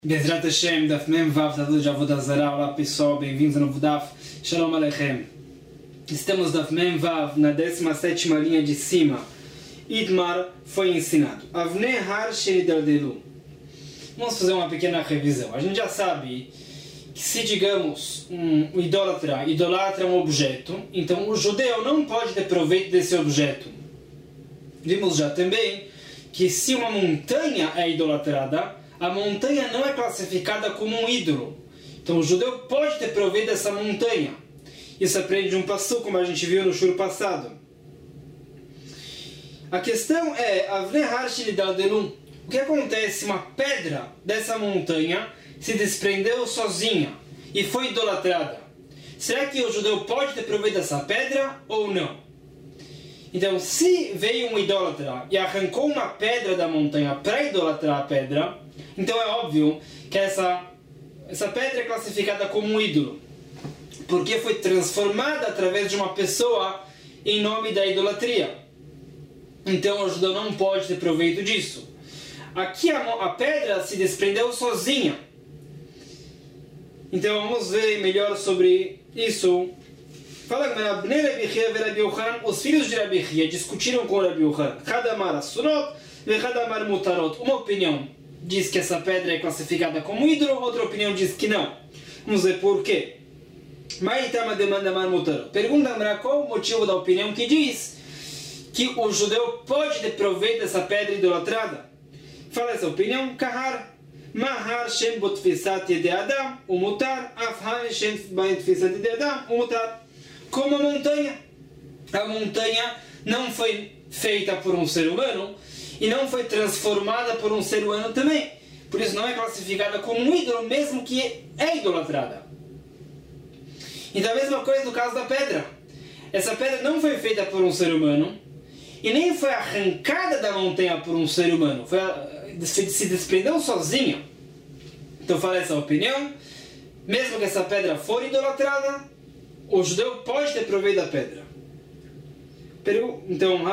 Bezrat Hashem, Daf Mem Vav, Tratado de Avodah Zarah. Olá pessoal, bem-vindos ao novo Daf. Shalom Aleichem. Estamos Daf Mem Vav, na 17ª linha de cima. Idmar foi ensinado. Avnei Har Shenidaldelu. Vamos fazer uma pequena revisão. A gente já sabe que se, digamos, um idolatra um objeto, então o judeu não pode ter proveito desse objeto. Vimos já também que se uma montanha é idolatrada, a montanha não é classificada como um ídolo. Então o judeu pode ter proveito dessa montanha. Isso aprende de um passuco, como a gente viu no shur passado. A questão é, o que acontece se uma pedra dessa montanha se desprendeu sozinha e foi idolatrada? Será que o judeu pode ter proveito dessa pedra ou não? Então, se veio um idólatra e arrancou uma pedra da montanha para idolatrar a pedra, então é óbvio que essa pedra é classificada como um ídolo, porque foi transformada através de uma pessoa em nome da idolatria. Então o judeu não pode ter proveito disso. Aqui a pedra se desprendeu sozinha. Então vamos ver melhor sobre isso. Fala que os filhos de Rabi Chia discutiram com Rabi Yohan. Hadamar asunot e Hadamar mutarot. Uma opinião diz que essa pedra é classificada como ídolo, outra opinião diz que não. Vamos ver por quê. Pergunta qual o motivo da opinião que diz que o judeu pode ter proveito dessa pedra idolatrada. Fala essa opinião. Kahar mahar shem botfisat yede adam umutar afhan shem botfisat yede adam umutar. Como a montanha não foi feita por um ser humano e não foi transformada por um ser humano também. Por isso não é classificada como um ídolo, mesmo que é idolatrada. Então a mesma coisa no caso da pedra. Essa pedra não foi feita por um ser humano e nem foi arrancada da montanha por um ser humano. Se desprendeu sozinha. Então fala essa opinião. Mesmo que essa pedra for idolatrada, o judeu pode ter proveito da pedra. Então,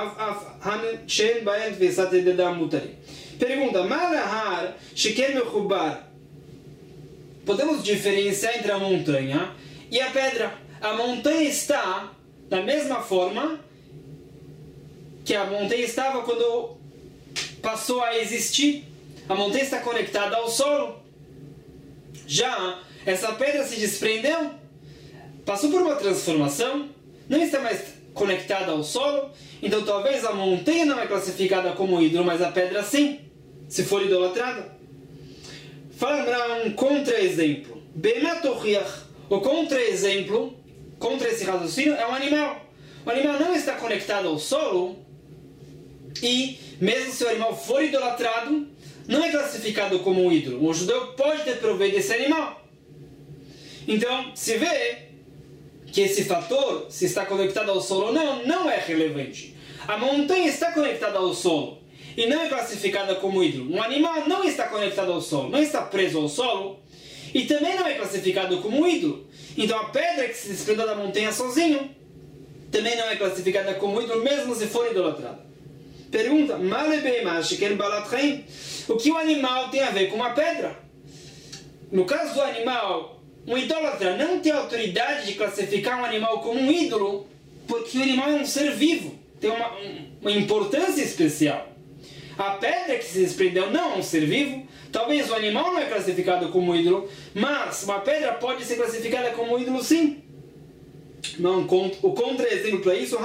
pergunta, Malahar Sheker Mechubar. Podemos diferenciar entre a montanha e a pedra. A montanha está da mesma forma que a montanha estava quando passou a existir. A montanha está conectada ao solo. Já essa pedra se desprendeu, passou por uma transformação, não está mais conectada ao solo, então talvez a montanha não é classificada como ídolo, mas a pedra sim, se for idolatrada. Fala um contra-exemplo. O contra-exemplo, contra esse raciocínio, é um animal. O animal não está conectado ao solo e, mesmo se o animal for idolatrado, não é classificado como um ídolo. O judeu pode ter proveito desse animal. Então, se vê que esse fator, se está conectado ao solo ou não, não é relevante. A montanha está conectada ao solo e não é classificada como ídolo. Um animal não está conectado ao solo, não está preso ao solo e também não é classificado como ídolo. Então a pedra que se desprendeu da montanha sozinho também não é classificada como ídolo, mesmo se for idolatrada. Pergunta, o que o animal tem a ver com uma pedra? No caso do animal, um idólatra não tem autoridade de classificar um animal como um ídolo, porque o animal é um ser vivo, tem uma importância especial. A pedra que se desprendeu não é um ser vivo, talvez o animal não é classificado como ídolo, mas uma pedra pode ser classificada como ídolo sim. O contra-exemplo para isso,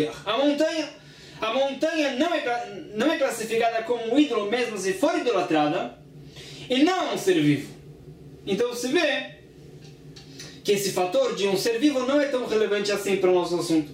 a montanha não é classificada como um ídolo mesmo se for idolatrada, e não é um ser vivo. Então você vê que esse fator de um ser vivo não é tão relevante assim para o nosso assunto.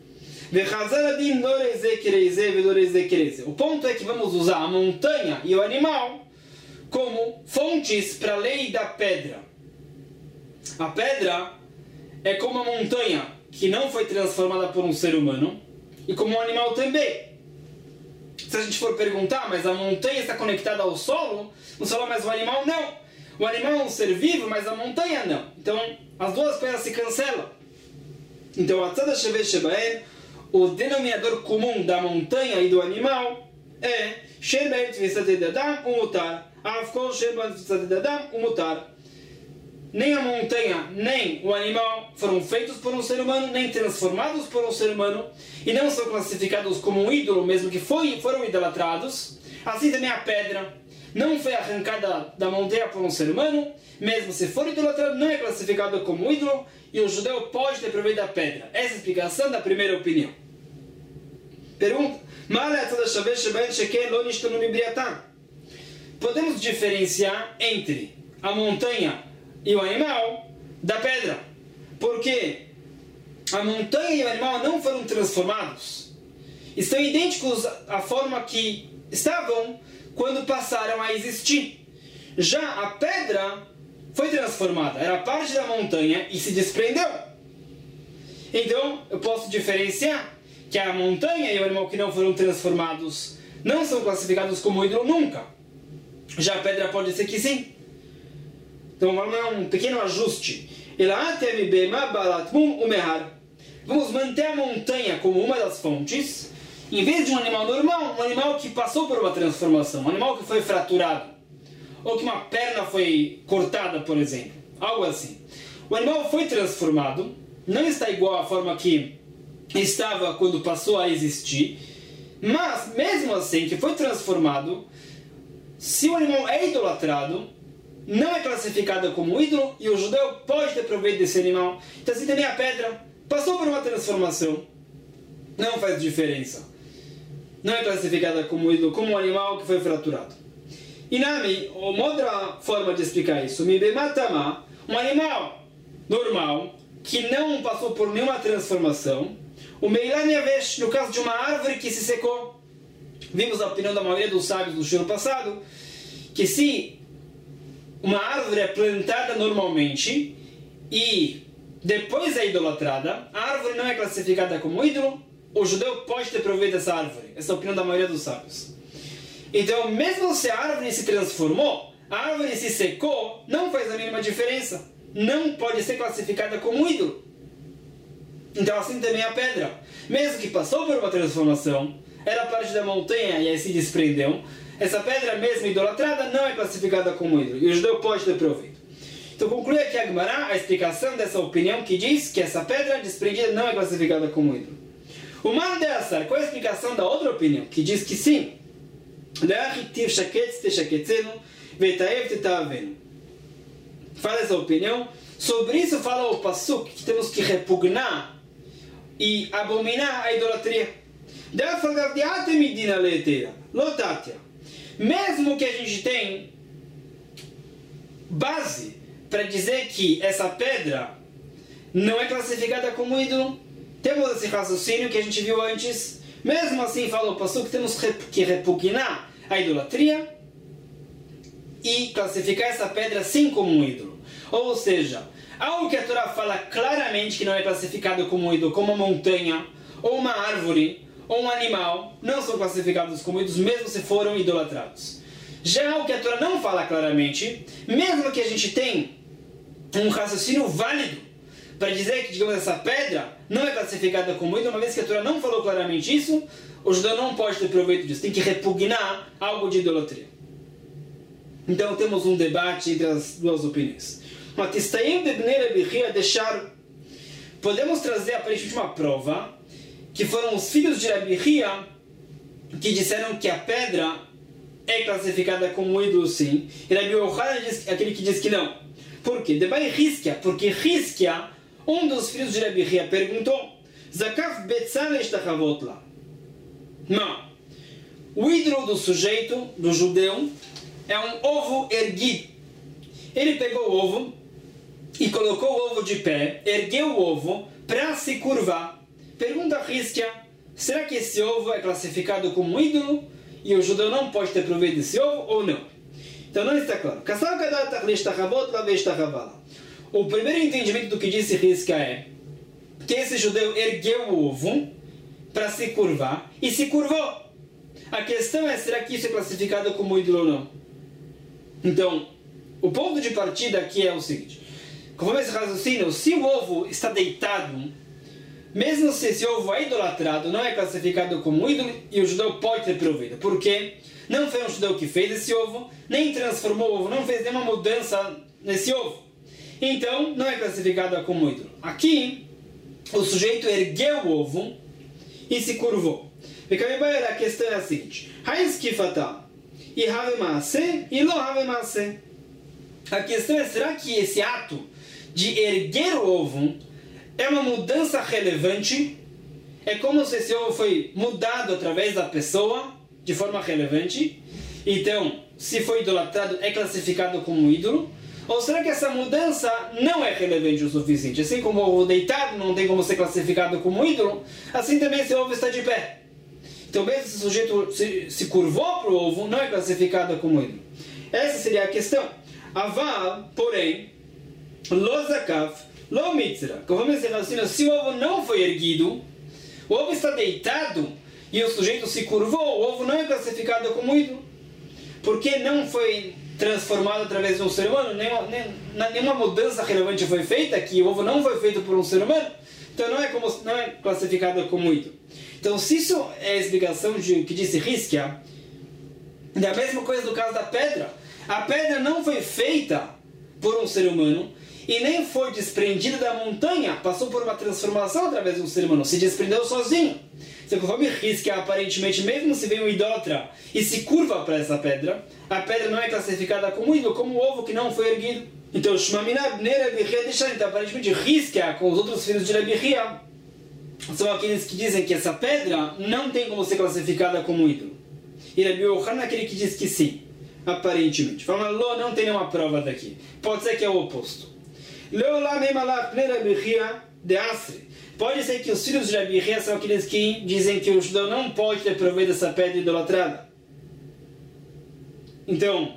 O ponto é que vamos usar a montanha e o animal como fontes para a lei da pedra. A pedra é como a montanha que não foi transformada por um ser humano e como um animal também. Se a gente for perguntar, mas a montanha está conectada ao solo, você fala, mas o animal não. O animal é um ser vivo, mas a montanha não. Então, as duas coisas se cancelam. Então, o denominador comum da montanha e do animal é Nem a montanha, nem o animal foram feitos por um ser humano, nem transformados por um ser humano, e não são classificados como um ídolo, mesmo que foram idolatrados. Assim também a pedra não foi arrancada da montanha por um ser humano, mesmo se for idolatrado, não é classificado como um ídolo, e o judeu pode ter proveito da pedra. Essa é a explicação da primeira opinião. Pergunta: podemos diferenciar entre a montanha e o animal da pedra, porque a montanha e o animal não foram transformados, estão idênticos à forma que estavam quando passaram a existir. Já a pedra foi transformada, era parte da montanha e se desprendeu. Então eu posso diferenciar que a montanha e o animal que não foram transformados não são classificados como ídolo nunca. Já a pedra pode ser que sim. Então vamos dar um pequeno ajuste. Vamos manter a montanha como uma das fontes, em vez de um animal normal, um animal que passou por uma transformação, um animal que foi fraturado, ou que uma perna foi cortada, por exemplo, algo assim. O animal foi transformado, não está igual à forma que estava quando passou a existir, mas mesmo assim que foi transformado, se o animal é idolatrado, não é classificada como ídolo, e o judeu pode ter proveito desse animal. Então assim também a pedra passou por uma transformação, não faz diferença, não é classificada como ídolo, como um animal que foi fraturado. E Nami, uma outra forma de explicar isso, um animal normal que não passou por nenhuma transformação, o Meilani Avesh, no caso de uma árvore que se secou, vimos a opinião da maioria dos sábios do ano passado, que se uma árvore é plantada normalmente e depois é idolatrada, a árvore não é classificada como ídolo, o judeu pode ter proveito dessa árvore. Essa é a opinião da maioria dos sábios. Então, mesmo se a árvore se transformou, a árvore se secou, não faz a mínima diferença. Não pode ser classificada como ídolo. Então, assim também a pedra. Mesmo que passou por uma transformação, era parte da montanha e aí se desprendeu, essa pedra mesmo idolatrada não é classificada como ídolo, e o judeu pode ter proveito. Então conclui aqui a Gemara a explicação dessa opinião que diz que essa pedra desprendida não é classificada como ídolo. O Man de Assar, qual é a explicação da outra opinião, que diz que sim? Fala essa opinião. Sobre isso fala o Pasuk, que temos que repugnar e abominar a idolatria. Mesmo que a gente tem base para dizer que essa pedra não é classificada como ídolo, temos esse raciocínio que a gente viu antes. Mesmo assim, fala o Pasuk, que temos que repugnar a idolatria e classificar essa pedra sim como um ídolo. Ou seja, algo que a Torá fala claramente que não é classificado como um ídolo, como uma montanha, ou uma árvore, ou um animal, não são classificados como ídolos, mesmo se foram idolatrados. Já algo que a Torá não fala claramente, mesmo que a gente tenha um raciocínio válido para dizer que, digamos, essa pedra não é classificada como ídolo, uma vez que a Torá não falou claramente isso, o judeu não pode ter proveito disso, tem que repugnar algo de idolatria. Então temos um debate entre as duas opiniões. Podemos trazer aparentemente uma prova que foram os filhos de Rabi Hia que disseram que a pedra é classificada como ídolo sim, e Rabi Yochanan é aquele que diz que não. Por quê? Porque Hiskia, um dos filhos de Rabi Hia, perguntou: Zakaf betzal eshtachavot la. Não. O ídolo do sujeito, do judeu, é um ovo erguido. Ele pegou o ovo e colocou o ovo de pé, ergueu o ovo para se curvar. Pergunta a Hiskia: será que esse ovo é classificado como um ídolo e o judeu não pode ter proveito desse ovo ou não? Então não está claro. O primeiro entendimento do que disse Hiskia é que esse judeu ergueu o ovo para se curvar e se curvou. A questão é, será que isso é classificado como ídolo ou não? Então, o ponto de partida aqui é o seguinte: conforme esse raciocínio, se o ovo está deitado mesmo se esse ovo é idolatrado, não é classificado como ídolo e o judeu pode ter provido. Por quê? Não foi um judeu que fez esse ovo, nem transformou o ovo, não fez nenhuma mudança nesse ovo. Então, não é classificado como ídolo. Aqui, o sujeito ergueu o ovo e se curvou. A questão é a seguinte. A questão é, será que esse ato de erguer o ovo é uma mudança relevante? É como se esse ovo foi mudado através da pessoa de forma relevante? Então, se foi idolatrado, é classificado como ídolo? Ou será que essa mudança não é relevante o suficiente? Assim como o ovo deitado não tem como ser classificado como ídolo, assim também esse ovo está de pé. Então, mesmo se o sujeito se curvou para o ovo, não é classificado como ídolo. Essa seria a questão. Aval, porém, lo zakav, lo mitzra. Conforme esse raciocínio, se o ovo não foi erguido, o ovo está deitado e o sujeito se curvou, o ovo não é classificado como ídolo. Porque não foi transformado através de um ser humano, nenhuma mudança relevante foi feita, que o ovo não foi feito por um ser humano, então não é classificado como ídolo. Então, se isso é a explicação que disse Hizkia, é a mesma coisa do caso da pedra. A pedra não foi feita por um ser humano e nem foi desprendida da montanha, passou por uma transformação através de um ser humano, se desprendeu sozinho. Então, conforme Hizkia, aparentemente, mesmo se vem um idólatra e se curva para essa pedra, a pedra não é classificada como ídolo, como o ovo que não foi erguido. Então, Shmamina Bnei Rabi Chia deixaram. Então, aparentemente, Hizkia, com os outros filhos de Rabi Chia, são aqueles que dizem que essa pedra não tem como ser classificada como ídolo. E Rabi Yochanan é aquele que diz que sim, aparentemente. Fala, não tem nenhuma prova daqui. Pode ser que é o oposto. Pode ser que os filhos de Rabi Chia são aqueles que dizem que o judeu não pode ter proveito dessa pedra idolatrada. Então,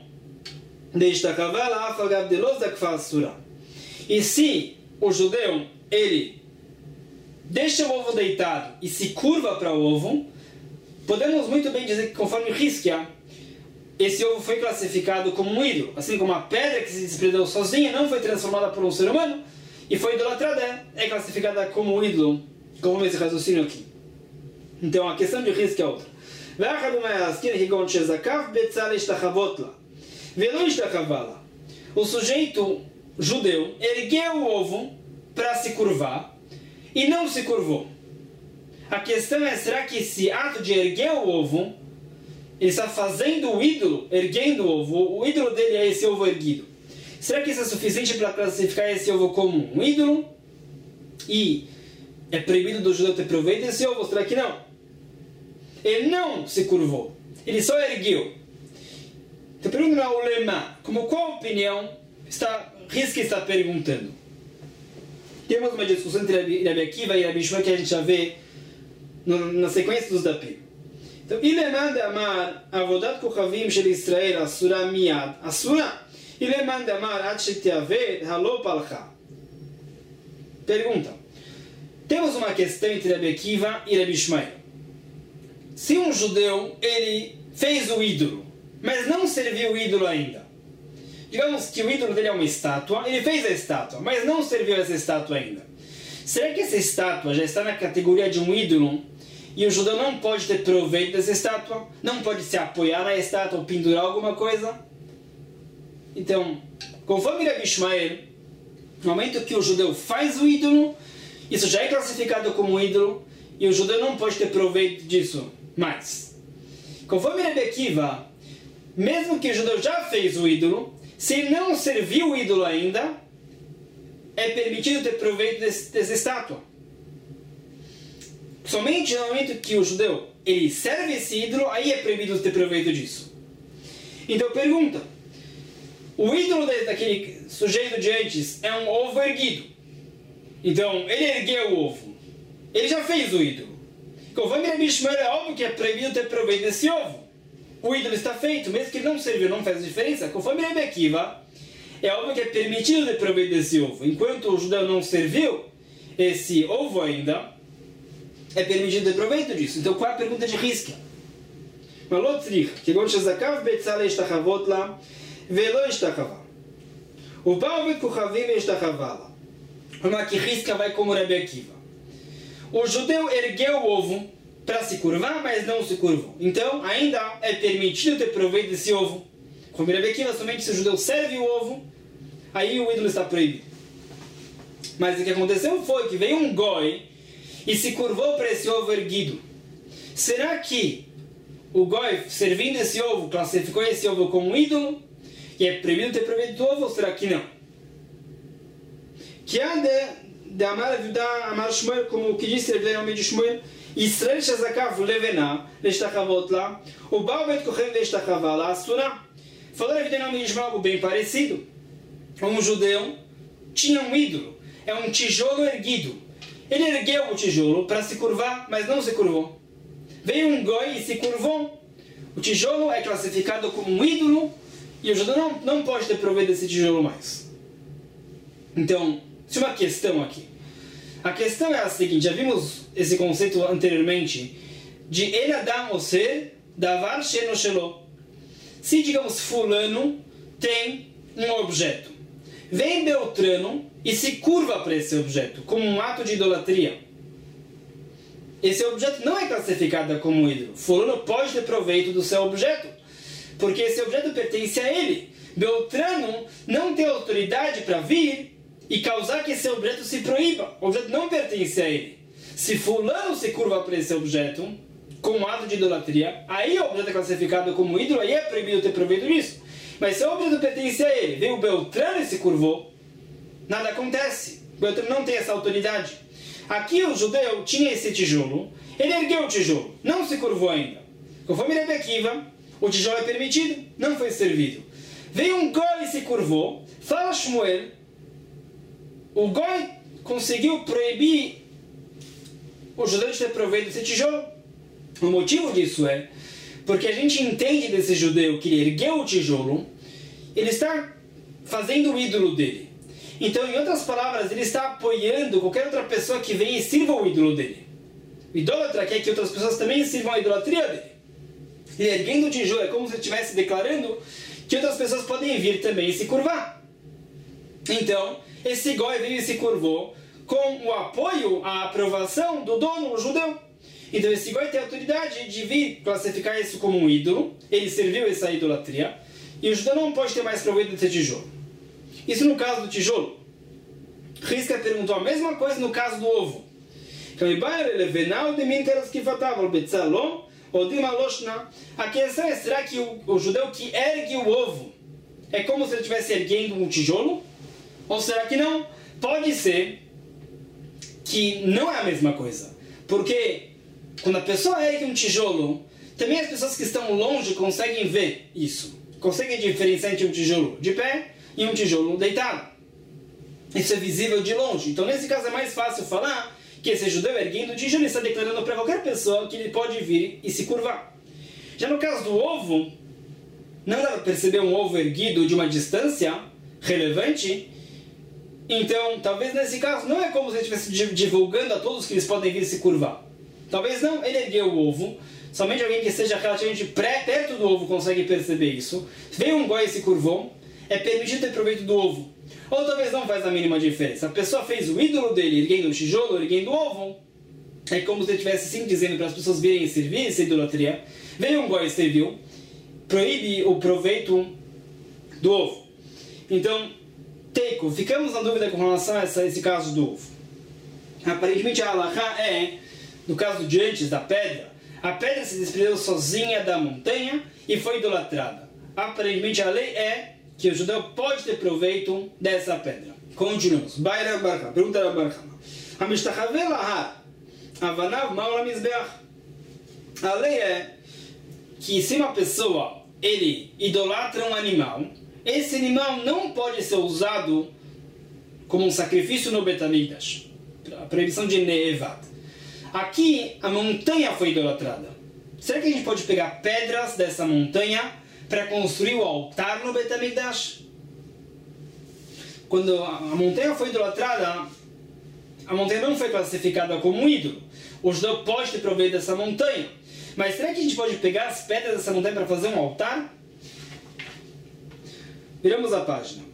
e se o judeu, ele deixa o ovo deitado e se curva para o ovo, podemos muito bem dizer que, conforme Hizkia, esse ovo foi classificado como um ídolo, assim como a pedra que se desprendeu sozinha não foi transformada por um ser humano e foi idolatrada, é classificada como um ídolo, como esse raciocínio aqui. Então a questão de Hizkia é outra. O sujeito judeu ergueu o ovo para se curvar e não se curvou. A questão é, será que esse ato de erguer o ovo, ele está fazendo o ídolo, erguendo o ovo, o ídolo dele é esse ovo erguido. Será que isso é suficiente para classificar esse ovo como um ídolo? E é proibido do judeu ter proveito desse ovo? Será que não? Ele não se curvou, ele só ergueu. Então pergunta ao ulema, como qual opinião Hizkia está perguntando? Temos uma discussão entre Rabi Akiva e Rabi Shmuel que a gente já vê na sequência dos dapim. Então, Ileman de Amar, Avodat Kochavim shel Israel, Asura Miyad, Asura. Ileman de Amar, Ad Shetiaved, Halo Palcha. Pergunta. Temos uma questão entre Rabi Akiva e Rabi Shmuel. Se um judeu, ele fez o ídolo, mas não serviu o ídolo ainda. Digamos que o ídolo dele é uma estátua, ele fez a estátua, mas não serviu essa estátua ainda. Será que essa estátua já está na categoria de um ídolo e o judeu não pode ter proveito dessa estátua? Não pode se apoiar na estátua ou pendurar alguma coisa? Então, conforme Rabi Shmuel, no momento que o judeu faz o ídolo, isso já é classificado como ídolo e o judeu não pode ter proveito disso mais. Conforme Rabi Akiva, mesmo que o judeu já fez o ídolo, se ele não serviu o ídolo ainda, é permitido ter proveito dessa estátua. Somente no momento que o judeu ele serve esse ídolo, aí é proibido ter proveito disso. Então pergunta, o ídolo daquele sujeito de antes é um ovo erguido. Então ele ergueu o ovo, ele já fez o ídolo. Conforme Rabi Shmuel, é óbvio que é proibido ter proveito desse ovo. O ídolo está feito, mesmo que ele não serviu, não faz diferença. Conforme Rabi Akiva, é óbvio que é permitido ter proveito desse ovo. Enquanto o judeu não serviu esse ovo ainda, é permitido ter proveito disso. Então qual é a pergunta de Hizkia? Uma que Hizkia vai como Rabi Akiva. o judeu ergueu o ovo para se curvar, mas não se curvou. Então, ainda é permitido ter proveito desse ovo. Como Rabi Akiva, somente se o judeu serve o ovo, aí o ídolo está proibido. Mas o que aconteceu foi que veio um goi e se curvou para esse ovo erguido. Será que o goi, servindo esse ovo, classificou esse ovo como ídolo? E é proibido ter proveito do ovo, ou será que não? Que há de amar Shmuel, como o que disse o nome de Shmuel, Israel shazakav levena, leshtachavot lá, o Baal bet kohen leshtachavá lá, asura. Falou o nome de Shmuel algo bem parecido. Um judeu tinha um ídolo, é um tijolo erguido. Ele ergueu o tijolo para se curvar, mas não se curvou. Veio um goi e se curvou. O tijolo é classificado como um ídolo e o judeu não pode ter proveito desse tijolo mais. Então, tem uma questão aqui. A questão é a seguinte, já vimos esse conceito anteriormente, de El Adam Oser Davar Sheno Shelo. Se, digamos, fulano tem um objeto, vem Beltrano e se curva para esse objeto, como um ato de idolatria. Esse objeto não é classificado como ídolo. Fulano pode ter proveito do seu objeto, porque esse objeto pertence a ele. Beltrano não tem autoridade para vir e causar que esse objeto se proíba. O objeto não pertence a ele. Se fulano se curva para esse objeto, com um ato de idolatria, aí o objeto é classificado como ídolo, aí é proibido ter proveito disso. Mas se o objeto pertence a ele, veio o Beltrano e se curvou, nada acontece. O Beltrano não tem essa autoridade. Aqui o judeu tinha esse tijolo, ele ergueu o tijolo, não se curvou ainda. Conforme Rabi Akiva, o tijolo é permitido, não foi servido. Veio um goi e se curvou, fala Shmuel, o goi conseguiu proibir o judeu de ter proveito desse tijolo. O motivo disso é porque a gente entende desse judeu que ele ergueu o tijolo, ele está fazendo o ídolo dele. Então, em outras palavras, ele está apoiando qualquer outra pessoa que venha e sirva o ídolo dele. O idólatra quer que outras pessoas também sirvam a idolatria dele. E erguendo o tijolo é como se ele estivesse declarando que outras pessoas podem vir também e se curvar. Então, esse goi veio e se curvou com o apoio, a aprovação do dono, o judeu. Então esse goi tem a autoridade de vir classificar isso como um ídolo, ele serviu essa idolatria, e o judeu não pode ter mais proveito desse tijolo. Isso no caso do tijolo. Risca perguntou a mesma coisa no caso do ovo. A questão é, será que o judeu que ergue o ovo é como se ele estivesse erguendo um tijolo? Ou será que não? Pode ser que não é a mesma coisa. Porque quando a pessoa ergue um tijolo, também as pessoas que estão longe conseguem ver isso. Conseguem diferenciar entre um tijolo de pé e um tijolo deitado. Isso é visível de longe. Então nesse caso é mais fácil falar que esse judeu erguendo o tijolo está declarando para qualquer pessoa que ele pode vir e se curvar. Já no caso do ovo, não dá para perceber um ovo erguido de uma distância relevante. Então, talvez nesse caso não é como se ele estivesse divulgando a todos que eles podem vir se curvar. Talvez não, ele ergueu o ovo, somente alguém que esteja relativamente perto do ovo consegue perceber isso. Veio um goi e se curvou, é permitido ter proveito do ovo. Ou talvez não faz a mínima diferença. A pessoa fez o ídolo dele, erguendo o tijolo, erguendo o ovo. É como se ele estivesse sim dizendo para as pessoas virem servir essa idolatria. Veio um goi e serviu, proíbe o proveito do ovo. Então, Teiko, ficamos na dúvida com relação a esse caso do ovo. Aparentemente a halakha é, no caso de antes da pedra, a pedra se desprendeu sozinha da montanha e foi idolatrada. Aparentemente a lei é que o judeu pode ter proveito dessa pedra. Continuamos. Pergunta da Barca. A lei é que se uma pessoa ele idolatra um animal, esse animal não pode ser usado como um sacrifício no Bet HaMikdash. A proibição de Ne'evad. Aqui a montanha foi idolatrada. Será que a gente pode pegar pedras dessa montanha para construir o altar no Bet HaMikdash? Quando a montanha foi idolatrada, a montanha não foi classificada como um ídolo. O judeu pode ter proveito dessa montanha. Mas será que a gente pode pegar as pedras dessa montanha para fazer um altar? Viramos a página.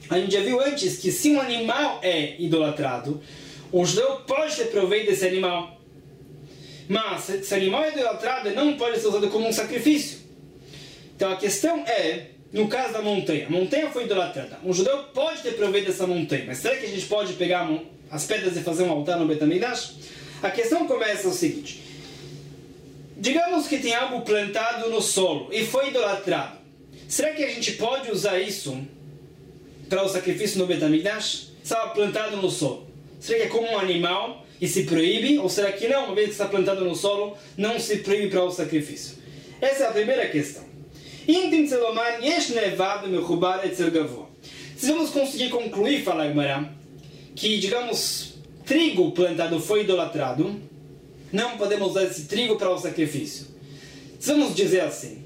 a gente já viu antes que se um animal é idolatrado, o judeu pode ter proveito desse animal. Mas se o animal é idolatrado, não pode ser usado como um sacrifício. Então a questão é, no caso da montanha, a montanha foi idolatrada. Um judeu pode ter proveito dessa montanha, mas será que a gente pode pegar as pedras e fazer um altar no Beit HaMikdash? A questão começa o seguinte. Digamos que tem algo plantado no solo e foi idolatrado. Será que a gente pode usar isso para o sacrifício no Beit HaMikdash? Estava plantado no solo. Será que é como um animal e se proíbe? Ou será que não, uma vez que está plantado no solo, não se proíbe para o sacrifício? Essa é a primeira questão. Se vamos conseguir concluir, fala Gemara, que, digamos, trigo plantado foi idolatrado, não podemos usar esse trigo para o sacrifício. Se vamos dizer assim,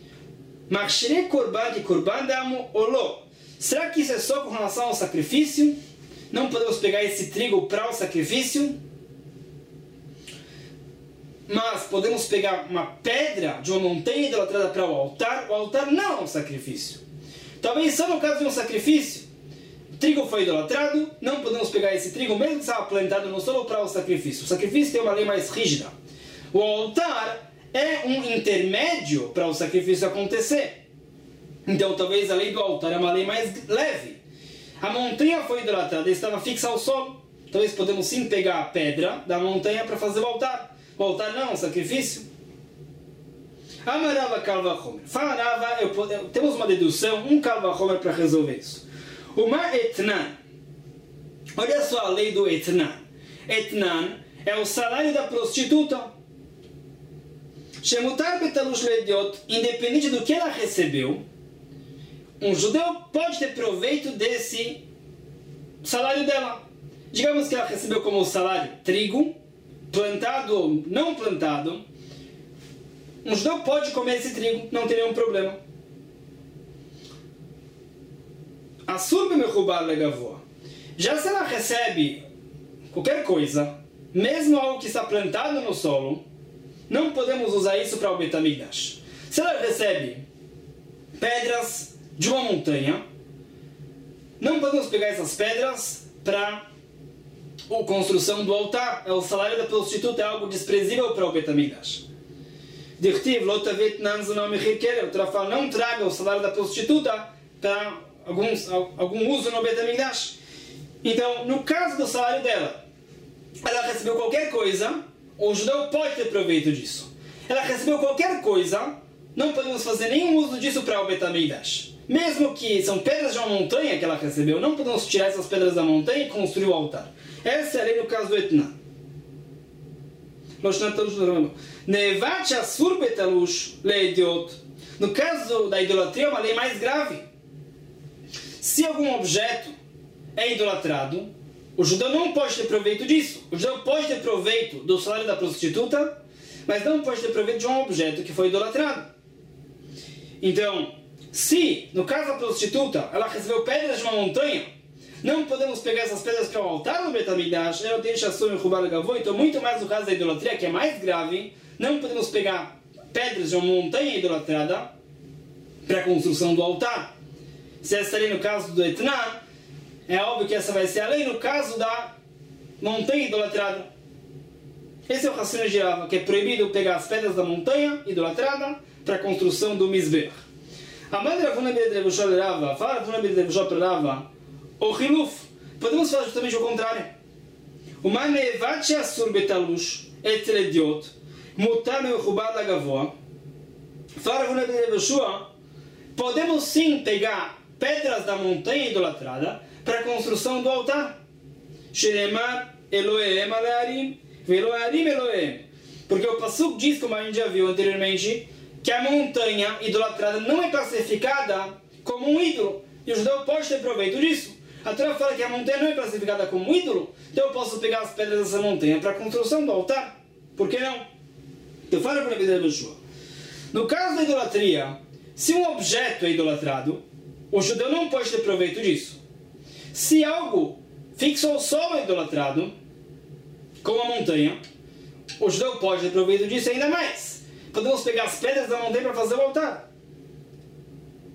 será que isso é só com relação ao sacrifício? Não podemos pegar esse trigo para o sacrifício? Mas podemos pegar uma pedra de uma montanha idolatrada para o altar não é um sacrifício. Talvez só no caso de um sacrifício, o trigo foi idolatrado, não podemos pegar esse trigo, mesmo que estava plantado no solo, para o sacrifício. O sacrifício tem uma lei mais rígida. O altar é um intermédio para o sacrifício acontecer. Então talvez a lei do altar é uma lei mais leve. A montanha foi idolatrada e estava fixa ao solo. Talvez podemos sim pegar a pedra da montanha para fazer o altar. O altar não é um sacrifício. Amarava Kalva Homer. Fala Rava, temos uma dedução, um Kalva Homer para resolver isso. Uma etnan. Olha só a lei do etnan. Etnan é o salário da prostituta. Shemutar betalush leidiot, independente do que ela recebeu, um judeu pode ter proveito desse salário dela. Digamos que ela recebeu como salário trigo, plantado ou não plantado. Um judeu pode comer esse trigo, não tem nenhum problema. Asur b'mechubar legavoa. Já se ela recebe qualquer coisa, mesmo algo que está plantado no solo, não podemos usar isso para o Beit HaMikdash. Se ela recebe pedras de uma montanha, não podemos pegar essas pedras para a construção do altar. O salário da prostituta é algo desprezível para o Beit HaMikdash. Dirtiv, lotavet nanzunam mechir, o fala, não traga o salário da prostituta para algum uso no Beit HaMikdash. Então, no caso do salário dela, ela recebeu qualquer coisa, o judeu pode ter proveito disso. Ela recebeu qualquer coisa, não podemos fazer nenhum uso disso para o Beit HaMikdash. Mesmo que são pedras de uma montanha que ela recebeu, não podemos tirar essas pedras da montanha e construir o altar. Essa é a lei no caso do etnan. No caso da idolatria, é uma lei mais grave. Se algum objeto é idolatrado, o judeu não pode ter proveito disso. O judeu pode ter proveito do salário da prostituta, mas não pode ter proveito de um objeto que foi idolatrado. Então, se, no caso da prostituta, ela recebeu pedras de uma montanha, não podemos pegar essas pedras para o altar no Beit HaMikdash. Então, muito mais no caso da idolatria, que é mais grave, não podemos pegar pedras de uma montanha idolatrada para a construção do altar. Se essa lei no caso do etnan, é óbvio que essa vai ser a lei no caso da montanha idolatrada. Esse é o raciocínio de Rava, que é proibido pegar as pedras da montanha idolatrada para a construção do Mizbeach. A mãe de Ravuna B'Drevushó de Rava, fala Ravuna B'Drevushó para Rava, o Hiluf, podemos falar justamente o contrário. O Manevat Asur Betalush Etlediot, Mutar Mechubad Lagavoa, fala Ravuna B'Drevushó, podemos sim pegar pedras da montanha idolatrada para a construção do altar. Shenemar Elohem Alearim, Veloarim Elohem. Porque o Pasuk diz, como a gente já viu anteriormente, que a montanha idolatrada não é classificada como um ídolo. E o judeu pode ter proveito disso. A Torá fala que a montanha não é classificada como um ídolo, então eu posso pegar as pedras dessa montanha para a construção do altar. Por que não? Eu falo para a vida de Yeshua. No caso da idolatria, se um objeto é idolatrado, o judeu não pode ter proveito disso. Se algo fixo ao solo é idolatrado, como a montanha, o judeu pode ter proveito disso ainda mais. Podemos pegar as pedras da montanha para fazer o altar.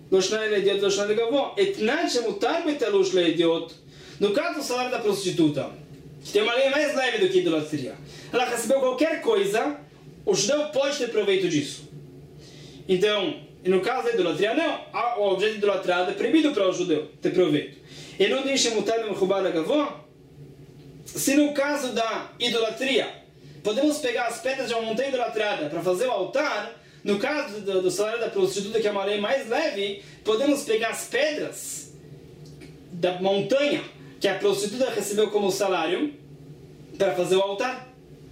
Loshna Lediot, Loshna Legavó. Etnan Shemutar Betelush Lediot. No caso do salário da prostituta, que tem uma lei mais leve do que idolatria, ela recebeu qualquer coisa, o judeu pode ter proveito disso. Então, no caso da idolatria, não. O objeto idolatrado é proibido para o judeu ter proveito. E não deixa mutar no Rubar Legavó. Se no caso da idolatria, podemos pegar as pedras de uma montanha idolatrada para fazer o altar, no caso do salário da prostituta, que é uma lei mais leve, podemos pegar as pedras da montanha que a prostituta recebeu como salário para fazer o altar.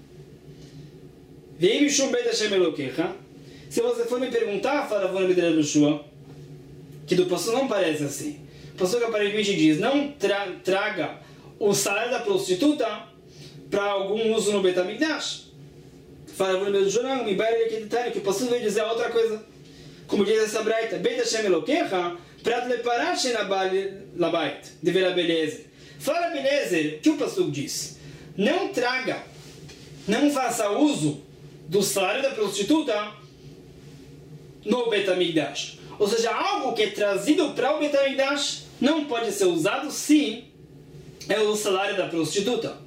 Se você for me perguntar, fala que do pastor não parece assim. O pastor que aparentemente diz, não traga o salário da prostituta para algum uso no Beit HaMikdash. Fala que o pastor veio dizer outra coisa. Como diz essa braita, Beit Hashem Elokecha, prat leparat shenabal labait, devera beleza. Fala beleza, o que o pastor diz? Não traga, não faça uso do salário da prostituta no Beit HaMikdash. Ou seja, algo que é trazido para o Beit HaMikdash não pode ser usado se é o salário da prostituta.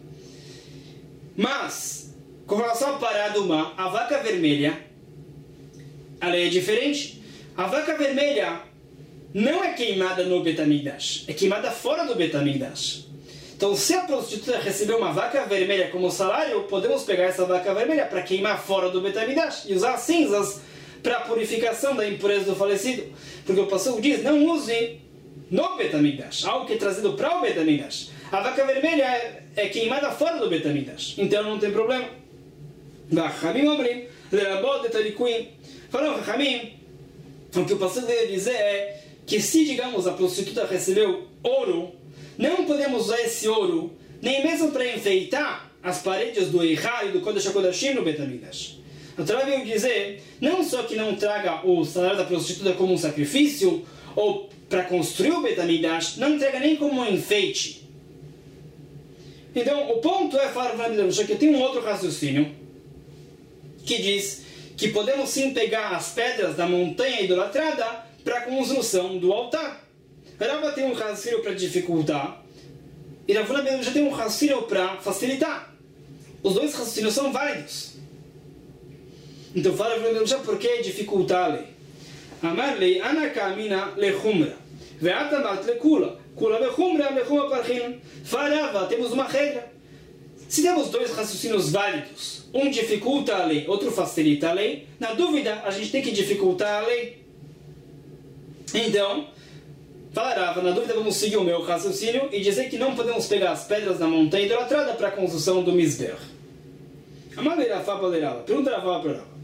Mas, com relação à paraduma, a vaca vermelha, a lei é diferente. A vaca vermelha não é queimada no Beit HaMikdash, é queimada fora do Beit HaMikdash. Então, se a prostituta recebeu uma vaca vermelha como salário, podemos pegar essa vaca vermelha para queimar fora do Beit HaMikdash e usar as cinzas para a purificação da impureza do falecido. Porque o pastor diz, não use no Beit HaMikdash, algo que é trazido para o Beit HaMikdash. A vaca vermelha é queimada fora do Beit HaMikdash, então não tem problema. Chachamim omrim, lerabot de tarikuim. Falou Chachamim, o que o pastor deve dizer é que se, digamos, a prostituta recebeu ouro, não podemos usar esse ouro nem mesmo para enfeitar as paredes do Eichá e do Kodesh HaKodashim no Beit HaMikdash. A Torá veio dizer, não só que não traga o salário da prostituta como um sacrifício, ou para construir o Beit HaMikdash, não entrega nem como um enfeite. Então, o ponto é, que tem um outro raciocínio, que diz que podemos sim pegar as pedras da montanha idolatrada para a construção do altar. Rava tem um raciocínio para dificultar, e Ravuna mesmo já tem um raciocínio para facilitar. Os dois raciocínios são válidos. Então fala Ravuna já por que dificultar a lei. Amar lei anakamina lechumra, ve'atamat lekula, kula lechumra, lechumra parchina. Fala Rava, temos uma regra. Se temos dois raciocínios válidos, um dificulta a lei, outro facilita a lei, na dúvida a gente tem que dificultar a lei. Então, fala Rava, na dúvida vamos seguir o meu raciocínio e dizer que não podemos pegar as pedras da montanha idolatrada para a construção do Mizbeach. Pergunta Rava para Rava.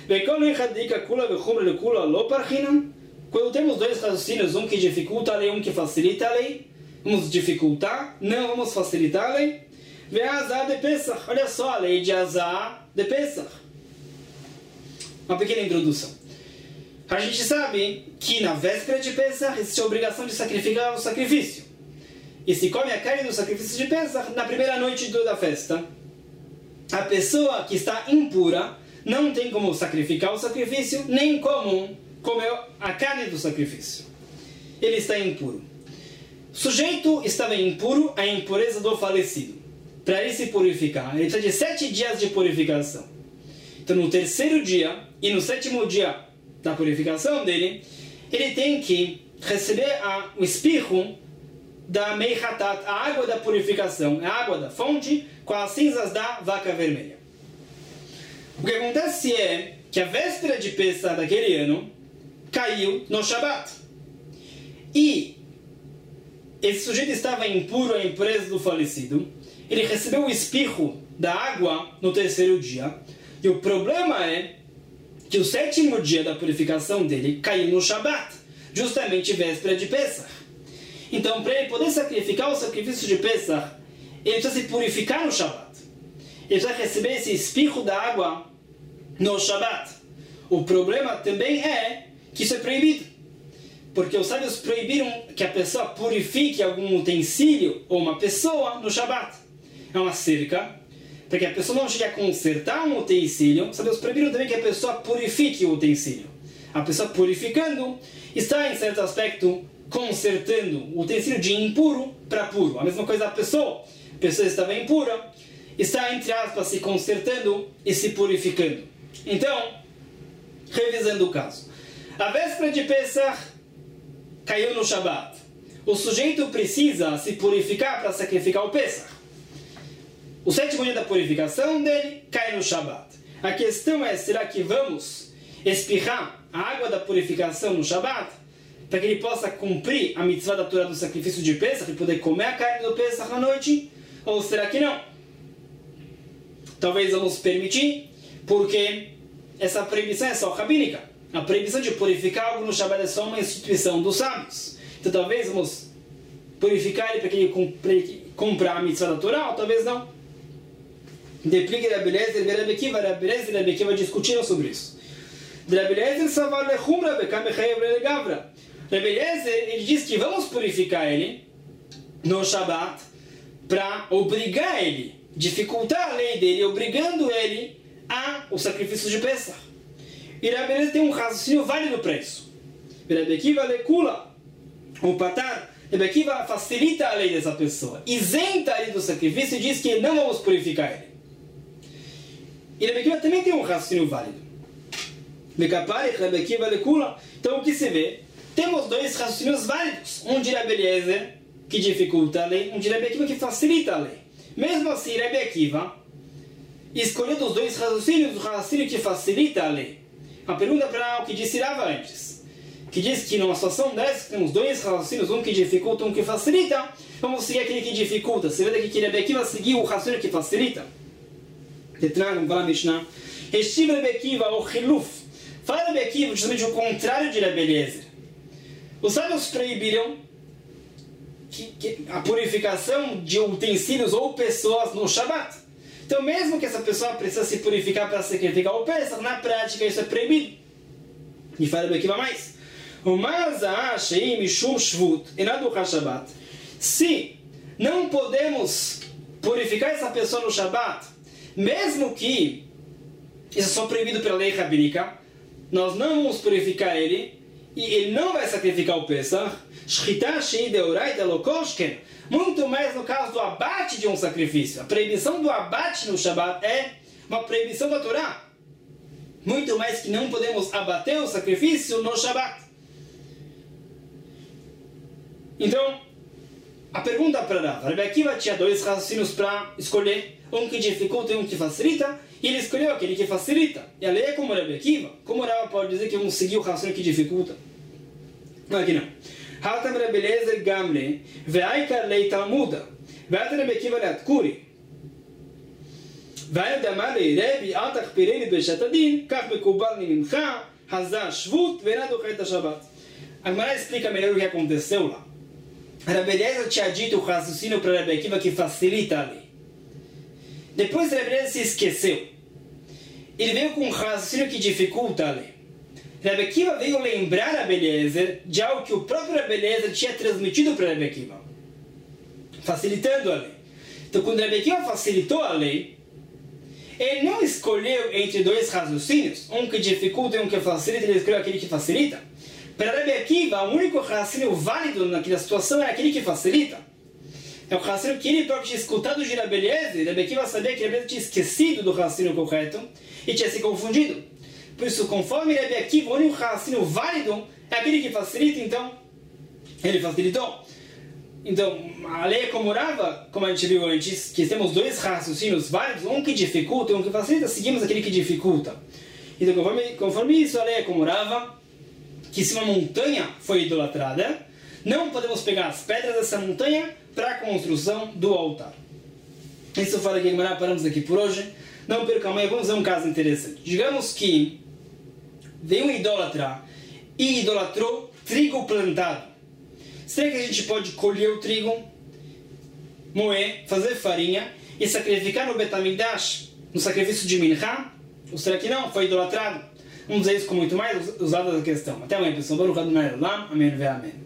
Quando temos dois raciocínios, um que dificulta a lei, um que facilita a lei, vamos dificultar, não vamos facilitar a lei. Ve'azah de Pesach. Olha só a lei de Azah de Pesach. Uma pequena introdução. A gente sabe que na véspera de Pesach existe a obrigação de sacrificar o sacrifício. E se come a carne do sacrifício de Pesach na primeira noite da festa. A pessoa que está impura não tem como sacrificar o sacrifício, nem como comer a carne do sacrifício. Ele está impuro. O sujeito estava impuro, a impureza do falecido. Para ele se purificar, ele precisa de 7 dias de purificação. Então, no terceiro dia e no 7º dia da purificação dele, ele tem que receber o espirro da meichatat, a água da purificação, a água da fonte, com as cinzas da vaca vermelha. O que acontece é que a véspera de Pesach daquele ano caiu no Shabat. E esse sujeito estava impuro, a impureza do falecido. Ele recebeu o espirro da água no terceiro dia. E o problema é que o 7º dia da purificação dele caiu no Shabat, justamente véspera de Pesach. Então, para ele poder sacrificar o sacrifício de Pesach, ele precisa se purificar no Shabat. Ele precisa receber esse espirro da água no Shabat. O problema também é que isso é proibido. Porque os sábios proibiram que a pessoa purifique algum utensílio ou uma pessoa no Shabat. É uma cerca, para que a pessoa não chegue a consertar um utensílio. Os sábios proibiram também que a pessoa purifique o utensílio. a pessoa purificando, está em certo aspecto consertando o utensílio de impuro para puro. A mesma coisa a pessoa estava impura, está, entre aspas, se consertando e se purificando. Então, revisando o caso. A véspera de Pesach caiu no Shabat. O sujeito precisa se purificar para sacrificar o Pesach. O 7º dia da purificação dele cai no Shabat. A questão é, será que vamos espirrar a água da purificação no Shabat para que ele possa cumprir a mitzvah da Torá do sacrifício de Pesach e poder comer a carne do Pesach à noite? Ou será que não? Talvez vamos permitir, porque essa proibição é só rabínica. A proibição de purificar algo no Shabat é só uma instituição dos sábios. Então talvez vamos purificar ele para que ele cumpra a mitzvah da Torá, ou talvez não. Deplique Rabbi Eliezer e Rabbi Akiva. Rabbi Eliezer e Rabbi Akiva discutiram sobre isso. Rabbi Eliezer savar lechumra bekamechayv legavra. Rabbi Eliezer, ele diz que vamos purificar ele no Shabat para obrigar ele, dificultar a lei dele, obrigando ele o sacrifício de Pesach. E Rabbi Eliezer tem um raciocínio válido para isso. Rabbi Akiva lekula, o patar. Rabbi Akiva facilita a lei dessa pessoa, isenta ele do sacrifício e diz que não vamos purificar ele. E Rabbi Akiva também tem um raciocínio válido. Rabbi Akiva lekula. Então o que se vê? Temos dois raciocínios válidos. Um de Rabbi Eliezer, que dificulta a lei, um de Rabbi Akiva, que facilita a lei. Mesmo assim, Rabbi Akiva escolheu dos dois raciocínios o raciocínio que facilita a lei. A pergunta para o que disse Rava antes, que diz que numa situação dessa, temos dois raciocínios, um que dificulta, um que facilita, vamos seguir aquele que dificulta. Você vê daqui que Rabbi Akiva seguiu o raciocínio que facilita. Tetragam, vai lá, Mishnah. Estive Rabbi Akiva, o Chiluf. Fala Rabbi Akiva, justamente o contrário de Rabbi Eliezer. Os sábios proibiram a purificação de utensílios ou pessoas no Shabat. Então, mesmo que essa pessoa precisa se purificar para sacrificar o Pesach, na prática isso é proibido. E fala Rabbi Akiva mais. Se não podemos purificar essa pessoa no Shabat, mesmo que isso é só proibido pela lei rabínica, nós não vamos purificar ele e ele não vai sacrificar o Pesach. Muito mais no caso do abate de um sacrifício. A proibição do abate no Shabat é uma proibição da Torá. Muito mais que não podemos abater o sacrifício no Shabat. Então, a pergunta para Rava. Rabbi Akiva tinha dois raciocínios para escolher, um que dificulta e um que facilita, e ele escolheu aquele que facilita. E a lei é como Rabbi Akiva. Como Rava pode dizer que vamos seguir o raciocínio que dificulta? Não, aqui não. Hatam Rabbi Eliezer gamle, ve'aikar lei talmuda, ve'atam Rabbi Akiva le'atkuri. Vai damar Rabbi atach pireni beshatadin, kach mekubal mincha, hazar shvut, ve'nado chayta Shabbat. A Gemara explica melhor o que aconteceu lá. Rabbi Eliezer tinha dito o raciocínio para Rabbi Akiva que facilita a lei. Depois Rabbi Eliezer se esqueceu. Ele veio com um raciocínio que dificulta a lei. Rabbi Akiva veio lembrar Rabbi Eliezer de algo que o próprio Rabbi Eliezer tinha transmitido para Rabbi Akiva, facilitando a lei. Então, quando Rabbi Akiva facilitou a lei, ele não escolheu entre dois raciocínios, um que dificulta e um que facilita, ele escolheu aquele que facilita. Para Rabbi Akiva, o único raciocínio válido naquela situação é aquele que facilita. É o raciocínio que ele próprio tinha escutado de Rabbi Eliezer. Rabbi Akiva sabia que Rabbi Eliezer tinha esquecido do raciocínio correto e tinha se confundido. Por isso, conforme Rabbi Akiva, o único raciocínio válido é aquele que facilita, então ele facilitou. Então, a lei é como Rava, como a gente viu antes, que temos dois raciocínios válidos, um que dificulta e um que facilita, seguimos aquele que dificulta. Então, conforme isso, a lei é como Rava, que se uma montanha foi idolatrada, não podemos pegar as pedras dessa montanha para a construção do altar. Isso fala que paramos aqui por hoje. Não perca amanhã, vamos ver um caso interessante. Digamos que veio um idólatra e idolatrou trigo plantado. Será que a gente pode colher o trigo, moer, fazer farinha e sacrificar no Bet HaMikdash, no sacrifício de Minchá? Ou será que não? Foi idolatrado? Vamos ver isso com muito mais usado da questão. Até amanhã, pessoal. Baruch Adonai Olam. Amém. Amém.